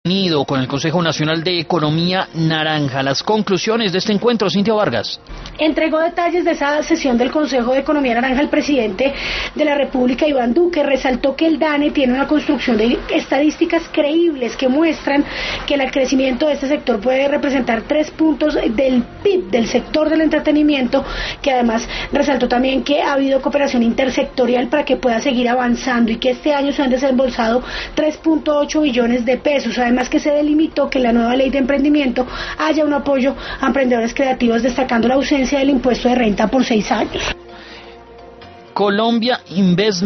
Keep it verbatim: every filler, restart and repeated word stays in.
con el Consejo Nacional de Economía Naranja. Las conclusiones de este encuentro, Cintia Vargas. Entregó detalles de esa sesión del Consejo de Economía Naranja el presidente de la República, Iván Duque. Resaltó que el DANE tiene una construcción de estadísticas creíbles que muestran que el crecimiento de este sector puede representar tres puntos del P I B del sector del entretenimiento, que además resaltó también que ha habido cooperación intersectorial para que pueda seguir avanzando y que este año se han desembolsado tres punto ocho billones de pesos. Además que se delimitó que en la nueva ley de emprendimiento haya un apoyo a emprendedores creativos, destacando la ausencia del impuesto de renta por seis años. Colombia Invest